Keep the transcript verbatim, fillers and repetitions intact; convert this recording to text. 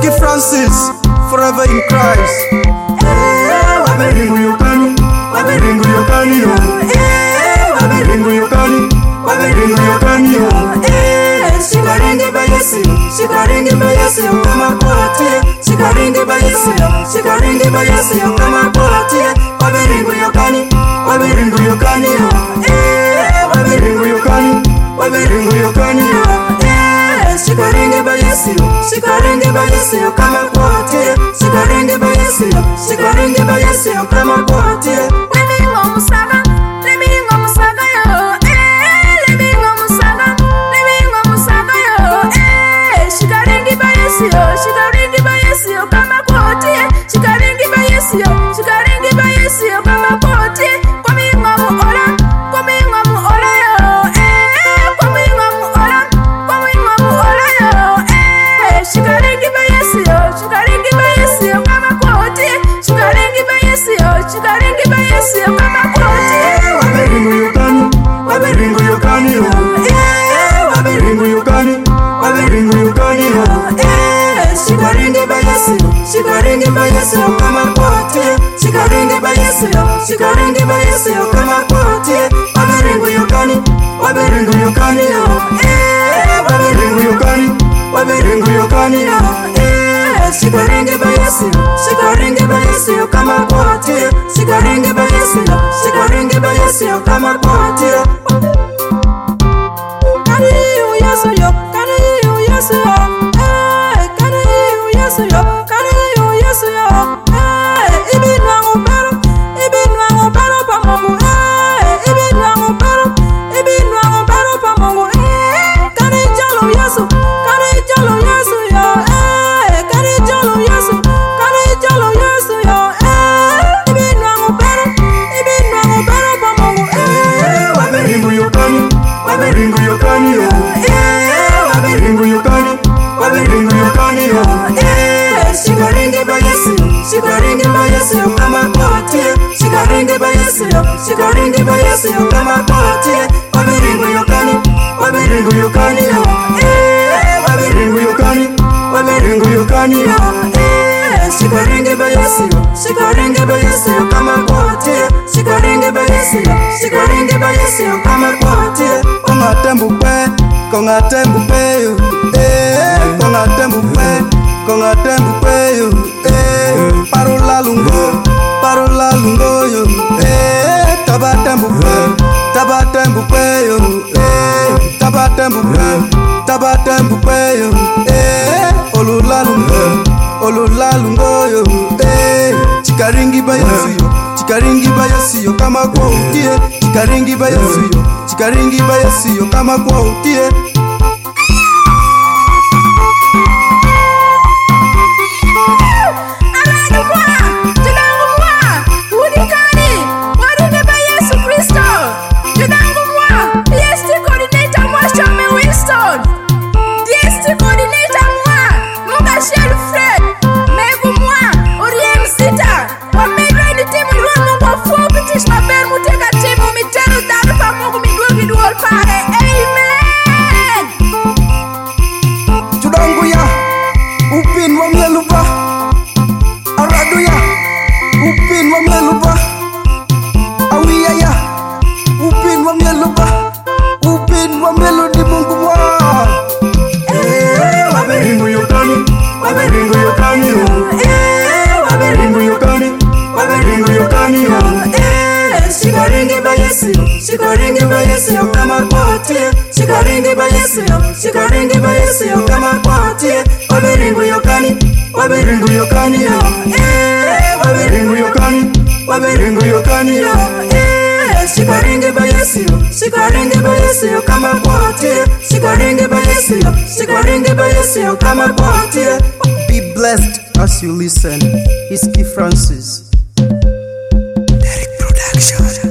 Ski Francis, forever in Christ. Eh, waberingu yokani, waberingu yokani yo. Eh, waberingu yokani, waberingu yokani yo. Eh, shikaringi bayesi, shikaringi bayesi kama kwatie, shikaringi bayesi, shikaringi bayesi kama kwatie. Waberingu yokani, waberingu yokani yo. Eh, waberingu yokani, waberingu yokani yo. Eh, shikaringi bayesi, shikaringi bayesi kama kwatie, shikaringi bayesi, shikaringi bayesi kama kwatie. Lemingo musaga, lemingo musaga yo. Eh, lemingo musaga, lemingo musaga yo. Eh, shikaringi bayesi yo, shikaringi bayesi kama kwatie, shikaringi bayesi yo, shikaringi bayesi kama kwatie. Komingo mu ora, komingo mu ora yo. Eh, komingo mu ora, komingo mu ora yo. Eh, shikaringi bayesi yo, shikaringi bayesi kama kwatie, shikaringi bayesi yo, shikaringi bayesi kama kwatie. Waberingu yokani, waberingu yokani yo. Eh, waberingu yokani, waberingu yokani yo. Eh, shikaringi bayesi, shikaringi bayesi kama kwatie, shikaringi bayesi, shikaringi bayesi kama kwatie. Waberingu yokani, waberingu yokani yo. Eh, waberingu yokani, waberingu yokani yo. Eh, shikaringi bayesi, shikaringi bayesi kama kwatie, shikaringi bayesi, shikaringi bayesi kama kwatie. Kariu Yesu yo, kariu Yesu yo. Eh, kariu Yesu yo, kariu Yesu yo. Eh, ibinwa ngubero, ibinwa ngubero pa Mungu. Eh, ibinwa ngubero, ibinwa ngubero pa Mungu. Eh, karijalo Yesu, karijalo Yesu yo. Eh, karijalo Yesu, karijalo Yesu yo. Eh, ibinwa ngubero, ibinwa ngubero pa Mungu. Eh, Waberingu yokani, waberingu yokani yo. Eh, waberingu yokani, waberingu yokani yo. Eh, shikaringi bayesi, shikaringi bayesi kama kwatie, shikaringi bayesi, shikaringi bayesi kama kwatie. Waberingu yokani, waberingu yokani yo. Eh, waberingu yokani, waberingu yokani yo. Eh, shikaringi bayesi, shikaringi bayesi kama kwatie, shikaringi bayesi, shikaringi bayesi kama kwatie. Konga tembu pe, konga tembu pe yo. Eh, konga tembu pe, konga tembu pe yo. Eh, parola lungo, parola lungo yo. Eh, taba tembu pe, taba tembu pe yo. Eh, taba tembu pe, taba tembu pe yo. Eh, olula lungo, olula lungo yo. Eh, chikaringi bayesi yo, chikaringi bayesi yo kama kwa utie, chikaringi bayesi yo, chikaringi bayesi yo kama kwa utie. Upin wa mieluba, araduya. Upin wa mieluba, awiyaya. Upin wa mieluba, upin wa mieludi Mungu wa. Eh, waberingu yokani, waberingu yokani yo. Eh, waberingu yokani, waberingu yokani yo. Eh, shikaringi bayesi, shikaringi bayesi kama kwatie, shikaringi bayesi, shikaringi bayesi kama kwatie. Waberingu yokani, waberingu yokani yo. Eh, waberingu yokani, waberingu yokani yo. Eh, shikaringi bayesi, shikaringi bayesi kama kwatie, shikaringi bayesi, shikaringi bayesi kama kwatie. Be blessed as you listen. Ski Francis. Derek Production.